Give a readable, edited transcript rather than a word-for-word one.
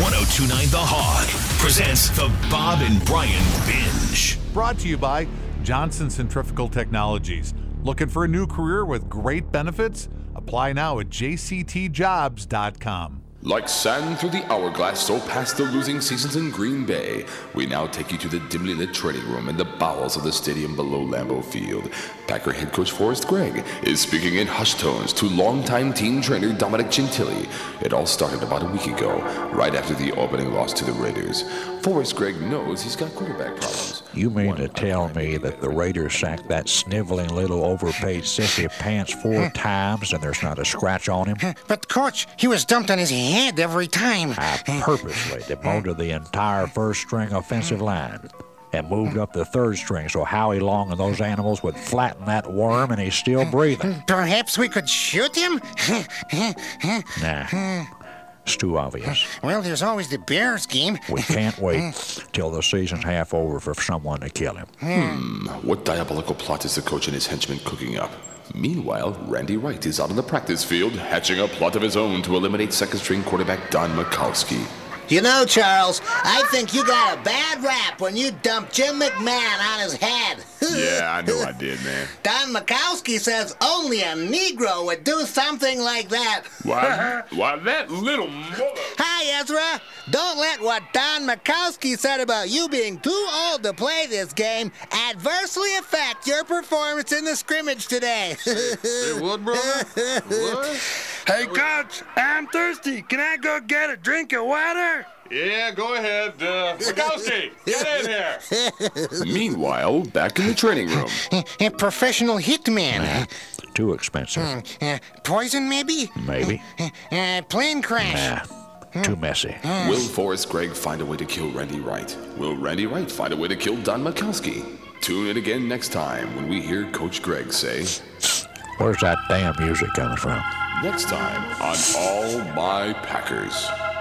1029 The Hog presents the Bob and Brian Binge. Brought to you by Johnson Centrifugal Technologies. Looking for a new career with great benefits? Apply now at jctjobs.com. Like sand through the hourglass, so past the losing seasons in Green Bay, we now take you to the dimly lit training room in the bowels of the stadium below Lambeau Field. Packer head coach Forrest Gregg is speaking in hushed tones to longtime team trainer Dominic Gentili. It all started about a week ago, right after the opening loss to the Raiders. Forrest Gregg knows he's got quarterback problems. You mean to tell me that the Raiders sacked that sniveling little overpaid sissy pants 4 times and there's not a scratch on him? But, Coach, he was dumped on his head every time. I purposely demoted the entire first-string offensive line and moved up the third string so Howie Long and those animals would flatten that worm and he's still breathing. Perhaps we could shoot him? Nah. It's too obvious. Well, there's always the Bears game. We can't wait till the season's half over for someone to kill him. What diabolical plot is the coach and his henchmen cooking up? Meanwhile, Randy Wright is out on the practice field, hatching a plot of his own to eliminate second-string quarterback Don Majkowski. You know, Charles, I think you got a bad rap when you dumped Jim McMahon on his head. Yeah, I know I did, man. Don Majkowski says only a Negro would do something like that. Why that little mother... Hi, Ezra. Don't let what Don Majkowski said about you being too old to play this game adversely affect your performance in the scrimmage today. Hey, what, brother? What? Hey, Coach, I'm thirsty. Can I go get a drink of water? Yeah, go ahead. Majkowski, get in here. Meanwhile, back in the training room. A professional hitman. Too expensive. Poison, maybe? Maybe. Plane crash. Too messy. Will Forrest Gregg find a way to kill Randy Wright? Will Randy Wright find a way to kill Don Majkowski? Tune in again next time when we hear Coach Gregg say... Where's that damn music coming from? Next time on All My Packers.